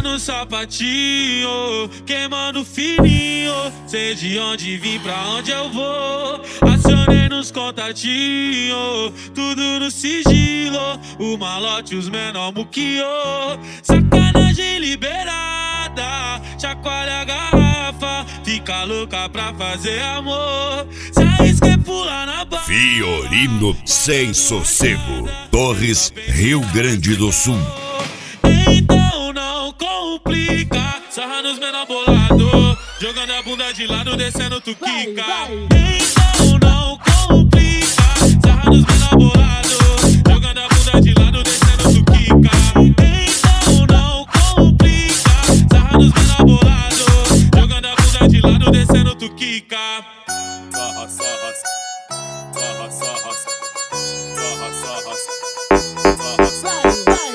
no sapatinho, queimando fininho. Sei de onde vim, pra onde eu vou. Acionei nos contatinhos, tudo no sigilo. O malote, os menor muquiô. Sacanagem liberada, chacoalha a garrafa. Fica louca pra fazer amor. Se arrisca e pula na barra. Fiorino sem sossego, Torres, Rio Grande do Sul. Então não complica, sarra nos menor bolado, jogando a bunda de lado, descendo tu quica. Então não complica, sarra nos menor bolado, jogando a bunda de lado, descendo tu quica. Então não complica, sarra nos menor bolado, jogando a bunda de lado, descendo tu quica. Sarra, sarra, sarra, sarra, sarra, sarra, sarra.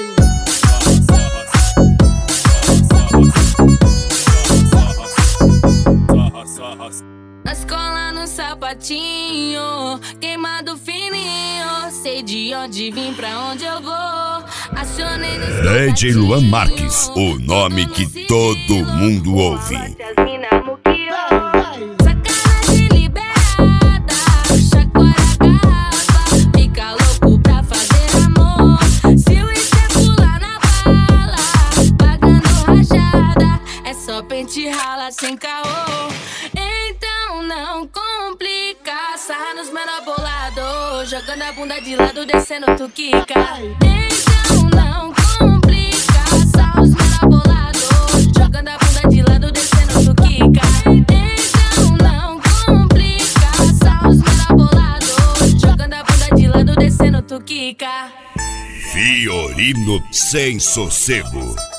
Na escola no sapatinho, queimado fininho. Sei de onde vim, pra onde eu vou. Acionei nos DJ Luan Marques, o nome que todo mundo ouve. Sacanagem liberada, chacoalha a garrafa. Fica louco pra fazer amor. Se o Inter pular na bala, pagando rachada, é só pente rala sem caô. Então não complica, sarra nos menor bolado, jogando a bunda de lado, descendo tu quica. Então não complica, sarra nos menor bolado, jogando a bunda de lado, descendo tu quica. Então não complica, sarra nos menor bolado, jogando a bunda de lado, descendo tu quica. Fiorino sem sossego.